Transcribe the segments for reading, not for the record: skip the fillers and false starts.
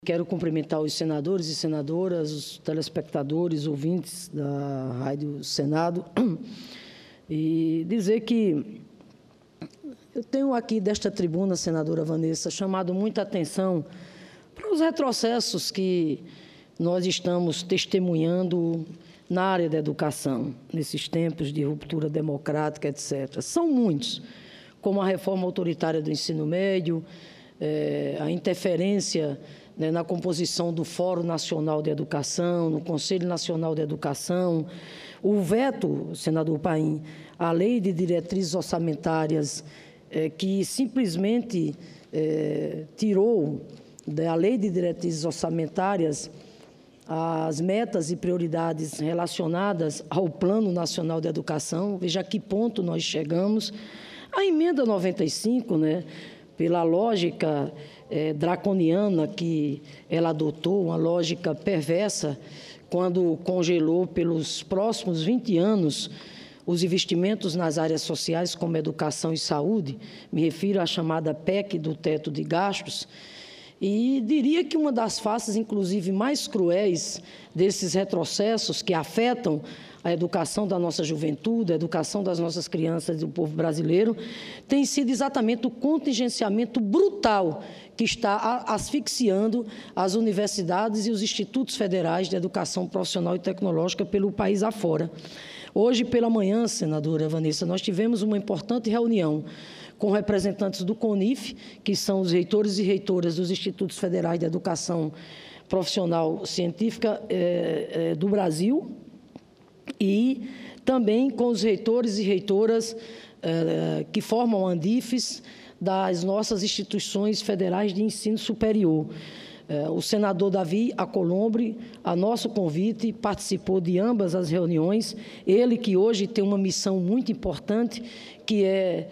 Quero cumprimentar os senadores e senadoras, os telespectadores, ouvintes da Rádio Senado e dizer que eu tenho aqui desta tribuna, senadora Vanessa, chamado muita atenção para os retrocessos que nós estamos testemunhando na área da educação, nesses tempos de ruptura democrática, etc. São muitos, como a reforma autoritária do ensino médio, a interferência na composição do Fórum Nacional de Educação, no Conselho Nacional de Educação, o veto, senador Paim, à Lei de Diretrizes Orçamentárias, que simplesmente tirou da Lei de Diretrizes Orçamentárias as metas e prioridades relacionadas ao Plano Nacional de Educação. Veja a que ponto nós chegamos. A emenda 95, pela lógica draconiana que ela adotou, uma lógica perversa, quando congelou pelos próximos 20 anos os investimentos nas áreas sociais, como educação e saúde, me refiro à chamada PEC do teto de gastos, e diria que uma das faces, inclusive, mais cruéis desses retrocessos que afetam a educação da nossa juventude, a educação das nossas crianças e do povo brasileiro, tem sido exatamente o contingenciamento brutal que está asfixiando as universidades e os institutos federais de educação profissional e tecnológica pelo país afora. Hoje, pela manhã, senadora Vanessa, nós tivemos uma importante reunião com representantes do CONIF, que são os reitores e reitoras dos Institutos Federais de Educação Profissional Científica do Brasil, e também com os reitores e reitoras que formam ANDIFES das nossas instituições federais de ensino superior. O senador Davi Alcolumbre, a nosso convite, participou de ambas as reuniões, ele que hoje tem uma missão muito importante, que é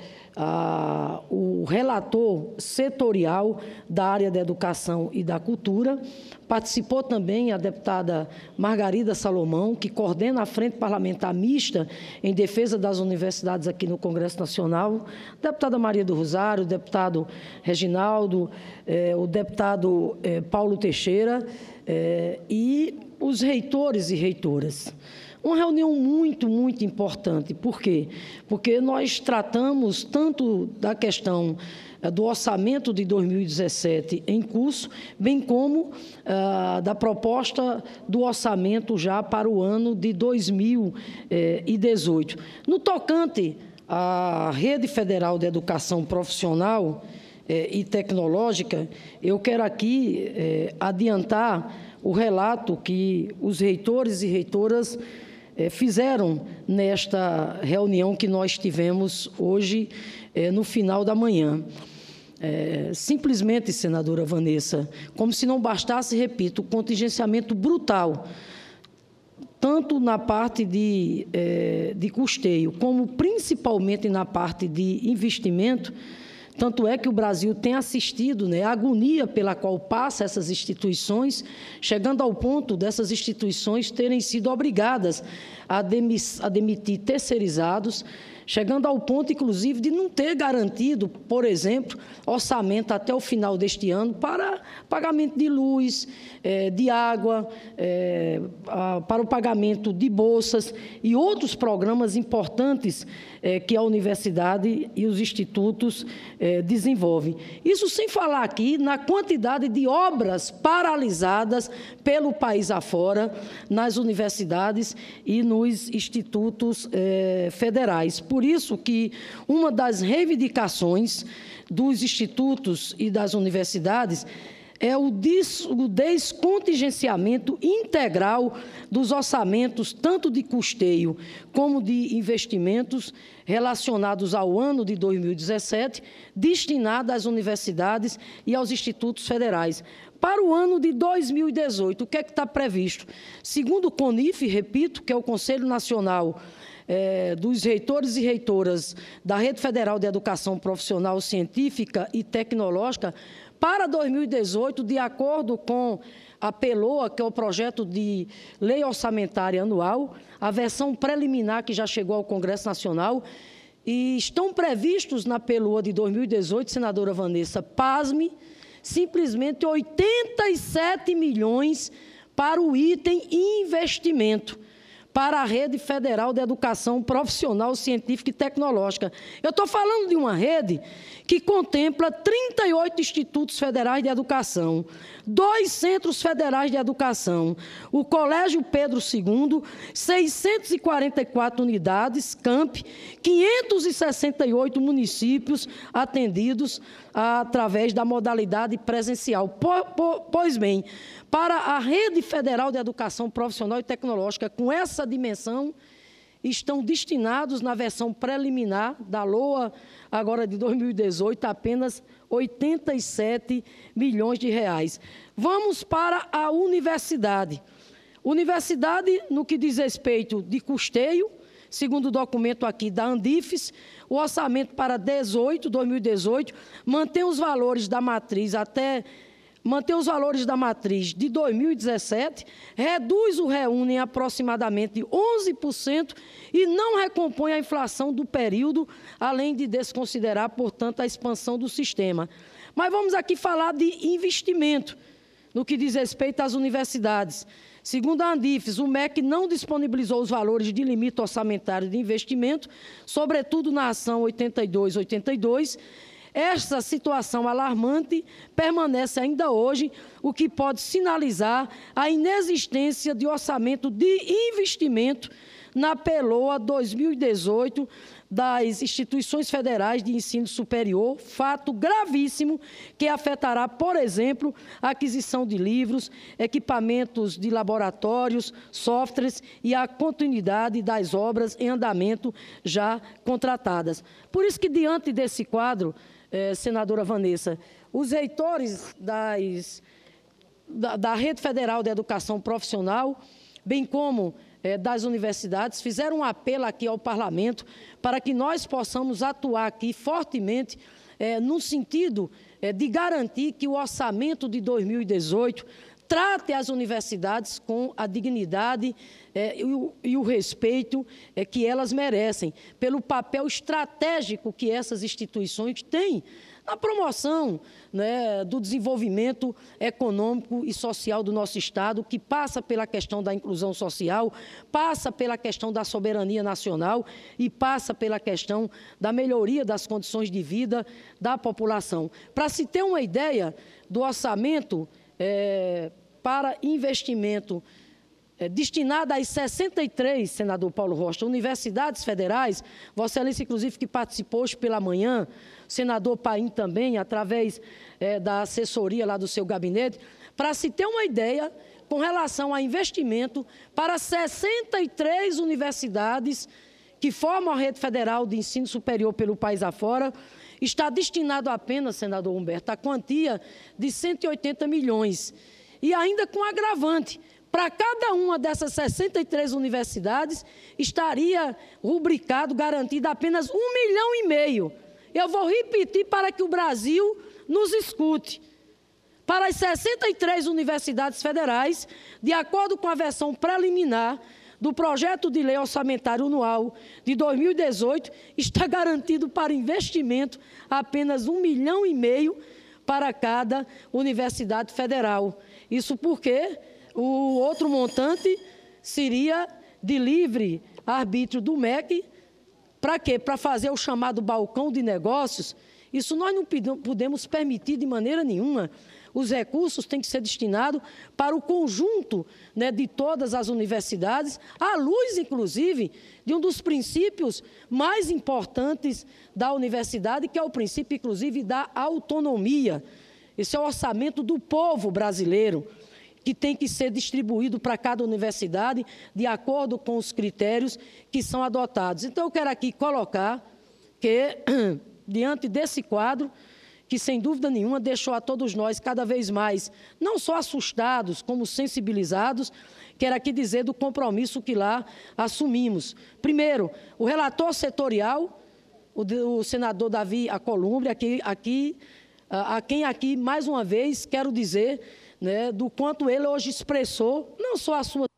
o relator setorial da área da educação e da cultura. Participou também a deputada Margarida Salomão, que coordena a Frente Parlamentar Mista em defesa das universidades aqui no Congresso Nacional, a deputada Maria do Rosário, o deputado Reginaldo, o deputado Paulo Teixeira e os reitores e reitoras. Uma reunião muito, muito importante. Por quê? Porque nós tratamos tanto da questão do orçamento de 2017 em curso, bem como da proposta do orçamento já para o ano de 2018. No tocante à Rede Federal de Educação Profissional e Tecnológica, eu quero aqui adiantar o relato que os reitores e reitoras fizeram nesta reunião que nós tivemos hoje, no final da manhã. Simplesmente, senadora Vanessa, como se não bastasse, repito, o contingenciamento brutal, tanto na parte de custeio, como principalmente na parte de investimento. Tanto é que o Brasil tem assistido a agonia pela qual passa essas instituições, chegando ao ponto dessas instituições terem sido obrigadas a demitir terceirizados, chegando ao ponto, inclusive, de não ter garantido, por exemplo, orçamento até o final deste ano para pagamento de luz, de água, para o pagamento de bolsas e outros programas importantes que a universidade e os institutos desenvolvem. Isso sem falar aqui na quantidade de obras paralisadas pelo país afora, nas universidades e nos institutos federais. Por isso que uma das reivindicações dos institutos e das universidades é o descontingenciamento integral dos orçamentos, tanto de custeio como de investimentos relacionados ao ano de 2017, destinado às universidades e aos institutos federais. Para o ano de 2018, o que é que está previsto? Segundo o CONIF, repito, que é o Conselho Nacional dos reitores e reitoras da Rede Federal de Educação Profissional Científica e Tecnológica, para 2018, de acordo com a PELOA, que é o projeto de lei orçamentária anual, a versão preliminar que já chegou ao Congresso Nacional, e estão previstos na PELOA de 2018, senadora Vanessa, pasme, simplesmente 87 milhões para o item investimento para a Rede Federal de Educação Profissional, Científica e Tecnológica. Eu estou falando de uma rede que contempla 38 institutos federais de educação, 2 centros federais de educação, o Colégio Pedro II, 644 unidades, campi, 568 municípios atendidos através da modalidade presencial. Pois bem, para a Rede Federal de Educação Profissional e Tecnológica, com essa dimensão, estão destinados, na versão preliminar da LOA, agora de 2018, apenas 87 milhões de reais. Vamos para a universidade. Universidade, no que diz respeito de custeio, segundo o documento aqui da Andifes, o orçamento para 2018 mantém os valores da matriz de 2017, reduz o reúne em aproximadamente 11% e não recompõe a inflação do período, além de desconsiderar, portanto, a expansão do sistema. Mas vamos aqui falar de investimento, no que diz respeito às universidades. Segundo a Andifes, o MEC não disponibilizou os valores de limite orçamentário de investimento, sobretudo na ação 8282. Esta situação alarmante permanece ainda hoje, o que pode sinalizar a inexistência de orçamento de investimento na PELOA 2018 das instituições federais de ensino superior, fato gravíssimo que afetará, por exemplo, a aquisição de livros, equipamentos de laboratórios, softwares e a continuidade das obras em andamento já contratadas. Por isso que, diante desse quadro, senadora Vanessa, os reitores da Rede Federal de Educação Profissional, bem como das universidades, fizeram um apelo aqui ao Parlamento para que nós possamos atuar aqui fortemente no sentido de garantir que o orçamento de 2018 trate as universidades com a dignidade e o respeito que elas merecem, pelo papel estratégico que essas instituições têm na promoção, né, do desenvolvimento econômico e social do nosso Estado, que passa pela questão da inclusão social, passa pela questão da soberania nacional e passa pela questão da melhoria das condições de vida da população. Para se ter uma ideia do orçamento para investimento destinado às 63, senador Paulo Rocha, universidades federais, Vossa Excelência, inclusive, que participou hoje pela manhã, senador Paim também, através da assessoria lá do seu gabinete, para se ter uma ideia com relação a investimento para 63 universidades que formam a Rede Federal de Ensino Superior pelo país afora, está destinado apenas, senador Humberto, a quantia de 180 milhões. E ainda com agravante, para cada uma dessas 63 universidades, estaria rubricado, garantido apenas 1,5 milhão. Eu vou repetir para que o Brasil nos escute. Para as 63 universidades federais, de acordo com a versão preliminar do projeto de lei orçamentário anual de 2018, está garantido para investimento apenas 1,5 milhão para cada universidade federal. Isso porque o outro montante seria de livre arbítrio do MEC. Para quê? Para fazer o chamado balcão de negócios. Isso nós não podemos permitir de maneira nenhuma. Os recursos têm que ser destinados para o conjunto, né, de todas as universidades, à luz, inclusive, de um dos princípios mais importantes da universidade, que é o princípio, inclusive, da autonomia. Esse é o orçamento do povo brasileiro, que tem que ser distribuído para cada universidade de acordo com os critérios que são adotados. Então, eu quero aqui colocar que, diante desse quadro, que, sem dúvida nenhuma, deixou a todos nós cada vez mais, não só assustados, como sensibilizados, quero aqui dizer do compromisso que lá assumimos. Primeiro, o relator setorial, o senador Davi Alcolumbre, a quem aqui, mais uma vez, quero dizer, né, do quanto ele hoje expressou, não só a sua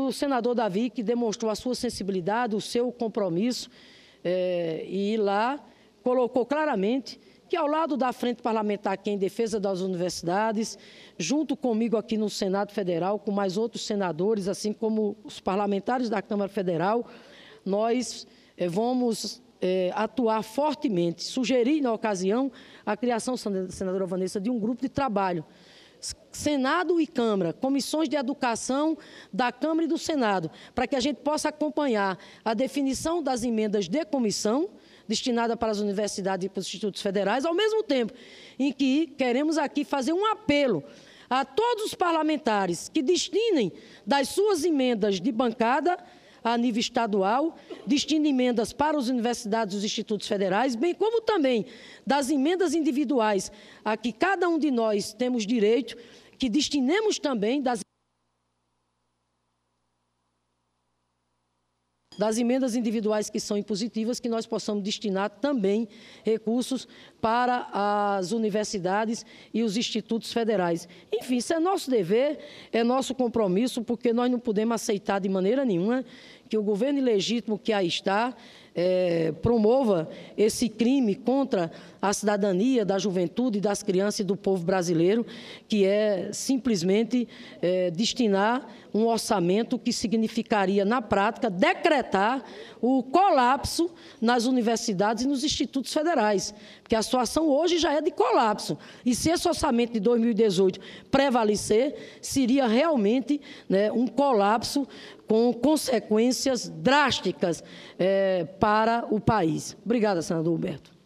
o senador Davi, que demonstrou a sua sensibilidade, o seu compromisso, e lá colocou claramente que, ao lado da Frente Parlamentar aqui em defesa das universidades, junto comigo aqui no Senado Federal, com mais outros senadores, assim como os parlamentares da Câmara Federal, nós vamos atuar fortemente, sugerir, na ocasião, a criação, senadora Vanessa, de um grupo de trabalho. Senado e Câmara, comissões de educação da Câmara e do Senado, para que a gente possa acompanhar a definição das emendas de comissão, destinada para as universidades e para os institutos federais, ao mesmo tempo em que queremos aqui fazer um apelo a todos os parlamentares que destinem das suas emendas de bancada a nível estadual, destinem emendas para as universidades e os institutos federais, bem como também das emendas individuais a que cada um de nós temos direito, que destinemos também das emendas individuais que são impositivas, que nós possamos destinar também recursos para as universidades e os institutos federais. Enfim, isso é nosso dever, é nosso compromisso, porque nós não podemos aceitar de maneira nenhuma que o governo ilegítimo que aí está promova esse crime contra a cidadania, da juventude, das crianças e do povo brasileiro, que é simplesmente destinar um orçamento que significaria, na prática, decretar o colapso nas universidades e nos institutos federais, porque a situação hoje já é de colapso. E se esse orçamento de 2018 prevalecer, seria realmente, né, um colapso com consequências drásticas para o país. Obrigada, senador Huberto.